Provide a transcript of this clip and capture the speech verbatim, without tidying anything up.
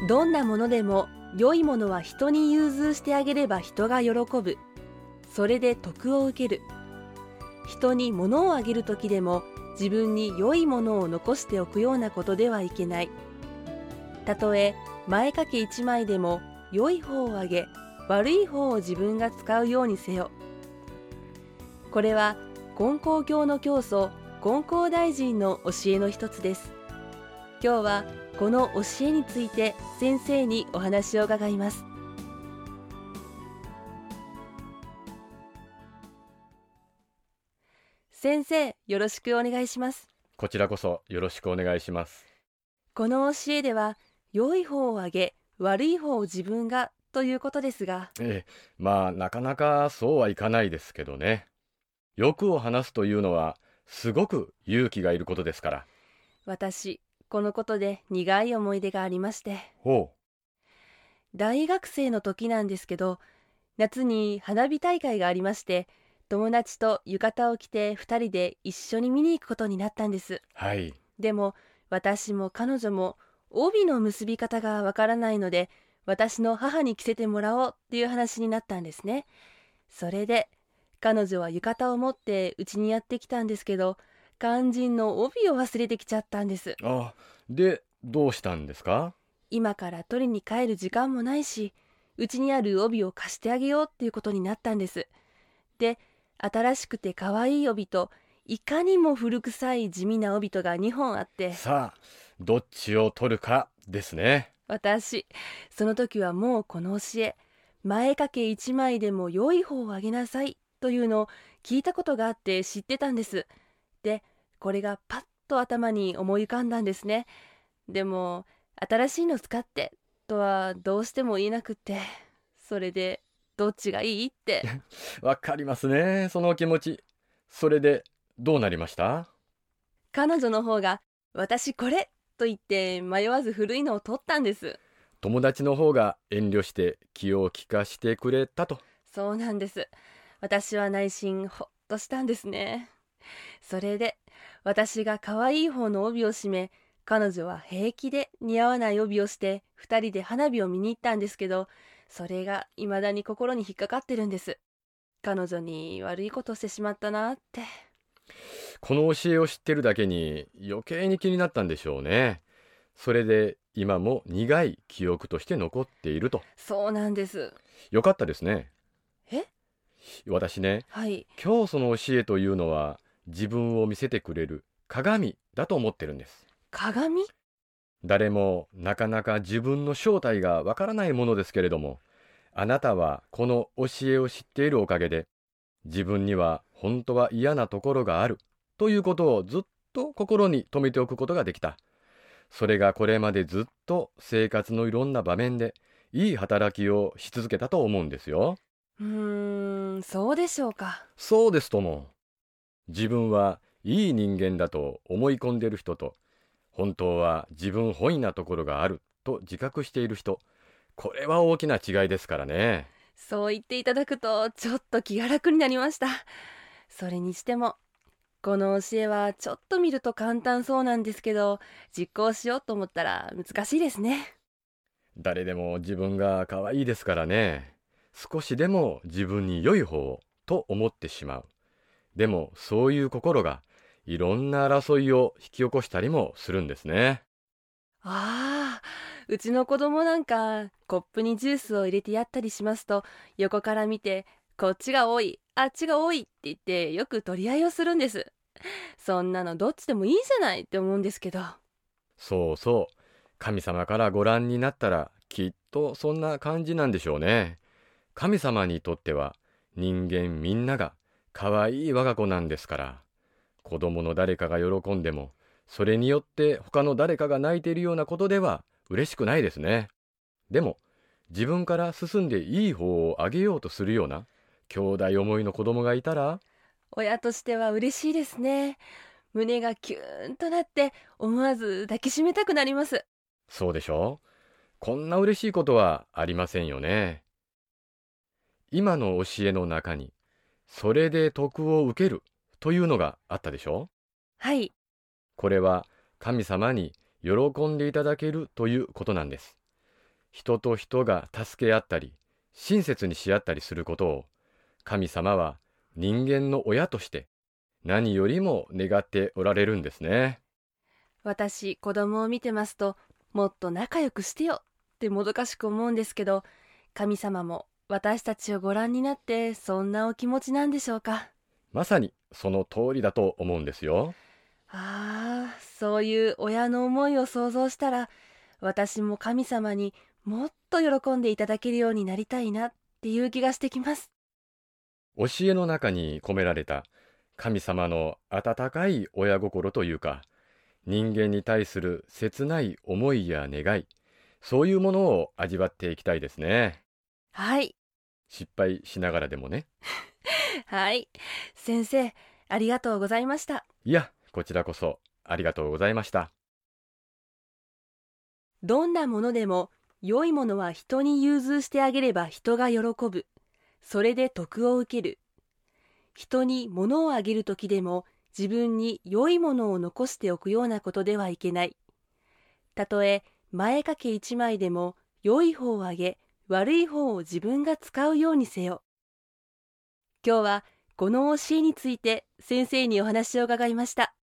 どんなものでも良いものは人に融通してあげれば人が喜ぶ。それで徳を受ける。人に物をあげるときでも自分に良いものを残しておくようなことではいけない。たとえ前掛け一枚でも良い方をあげ、悪い方を自分が使うようにせよ。これは金光教の教祖金光大臣の教えの一つです。今日はこの教えについて先生にお話を伺います。先生、よろしくお願いします。 こちらこそよろしくお願いします。 この教えでは良い方をあげ、悪い方を自分がということですが、 ええ、まあなかなかそうはいかないですけどね。欲を話すというのはすごく勇気がいることですから。 私、このことで苦い思い出がありまして。 ほう。 大学生の時なんですけど、夏に花火大会がありまして、友達と浴衣を着て二人で一緒に見に行くことになったんです。 はい。 でも私も彼女も帯の結び方がわからないので、私の母に着せてもらおうっていう話になったんですね。それで彼女は浴衣を持ってうちにやってきたんですけど、肝心の帯を忘れてきちゃったんです。 あ、で、どうしたんですか？ 今から取りに帰る時間もないし、うちにある帯を貸してあげようっていうことになったんです。で、新しくて可愛い帯と、いかにも古臭い地味な帯とがにほんあって、 さあ、どっちを取るかですね。 私、その時はもうこの教え、前掛け一枚でも良い方をあげなさいというのを聞いたことがあって知ってたんです。で、これがパッと頭に思い浮かんだんですね。でも、新しいの使ってとはどうしても言えなくって、それでどっちがいいってわかりますね、そのお気持ち。それでどうなりました？ 彼女の方が私これと言って迷わず古いのを取ったんです。 友達の方が遠慮して気を利かしてくれたと。 そうなんです。私は内心ほっとしたんですね。それで私が可愛い方の帯を締め、彼女は平気で似合わない帯をして二人で花火を見に行ったんですけど、それが未だに心に引っかかってるんです。彼女に悪いことしてしまったなって。 この教えを知ってるだけに余計に気になったんでしょうね。それで今も苦い記憶として残っていると。 そうなんです。 よかったですね。 え？ 私ね、 はい。 教祖の教えというのは自分を見せてくれる鏡だと思ってるんです。 鏡？ 誰もなかなか自分の正体がわからないものですけれども、あなたはこの教えを知っているおかげで、自分には本当は嫌なところがあるということをずっと心に留めておくことができた。それがこれまでずっと生活のいろんな場面でいい働きをし続けたと思うんですよ。 うーん、そうでしょうか。 そうですとも。自分はいい人間だと思い込んでいる人と、本当は自分本位なところがあると自覚している人、これは大きな違いですからね。 そう言っていただくとちょっと気が楽になりました。それにしてもこの教えはちょっと見ると簡単そうなんですけど、実行しようと思ったら難しいですね。 誰でも自分が可愛いですからね。少しでも自分に良い方をと思ってしまう。でもそういう心がいろんな争いを引き起こしたりもするんですね。 ああ、うちの子供なんかコップにジュースを入れてやったりしますと、横から見てこっちが多い、あっちが多いって言ってよく取り合いをするんです。そんなのどっちでもいいじゃないって思うんですけど。 そうそう。神様からご覧になったらきっとそんな感じなんでしょうね。神様にとっては人間みんなが可愛い我が子なんですから。子供の誰かが喜んでも、それによって他の誰かが泣いているようなことでは嬉しくないですね。でも自分から進んでいい方をあげようとするような兄弟思いの子供がいたら、 親としては嬉しいですね。胸がキューンとなって思わず抱きしめたくなります。 そうでしょう。こんな嬉しいことはありませんよね。今の教えの中に、それで徳を受けるというのがあったでしょう。 はい。 これは神様に喜んでいただけるということなんです。 人と人が助け合ったり、親切にし合ったりすることを、神様は人間の親として何よりも願っておられるんですね。 私、子供を見てますと、もっと仲良くしてよってもどかしく思うんですけど、神様も私たちをご覧になってそんなお気持ちなんでしょうか。 まさにその通りだと思うんですよ。 ああ、そういう親の思いを想像したら、私も神様にもっと喜んでいただけるようになりたいなっていう気がしてきます。 教えの中に込められた神様の温かい親心というか、人間に対する切ない思いや願い、そういうものを味わっていきたいですね。 はい。 失敗しながらでもね。 はい。先生、ありがとうございました。 いや、こちらこそありがとうございました。 どんなものでも良いものは人に融通してあげれば人が喜ぶ。それで徳を受ける。人に物をあげるときでも自分に良いものを残しておくようなことではいけない。たとえ前掛け一枚でも良い方をあげ、悪い方を自分が使うようにせよ。今日はこの教えについて先生にお話を伺いました。